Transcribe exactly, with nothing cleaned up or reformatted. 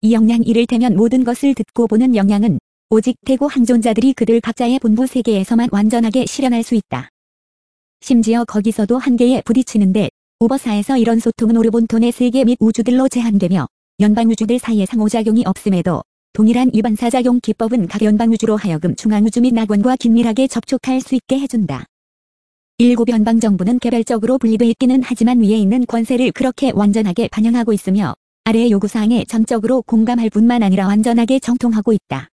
이 역량 이를테면 모든 것을 듣고 보는 역량은 오직 태고 항존자들이 그들 각자의 본부 세계에서만 완전하게 실현할 수 있다. 심지어 거기서도 한계에 부딪히는데 오버사에서 이런 소통은 오르본톤의 세계 및 우주들로 제한되며 연방우주들 사이에 상호작용이 없음에도 동일한 위반사작용 기법은 각 연방우주로 하여금 중앙우주 및 낙원과 긴밀하게 접촉할 수 있게 해준다. 일곱 연방정부는 개별적으로 분리돼 있기는 하지만 위에 있는 권세를 그렇게 완전하게 반영하고 있으며 아래의 요구사항에 전적으로 공감할 뿐만 아니라 완전하게 정통하고 있다.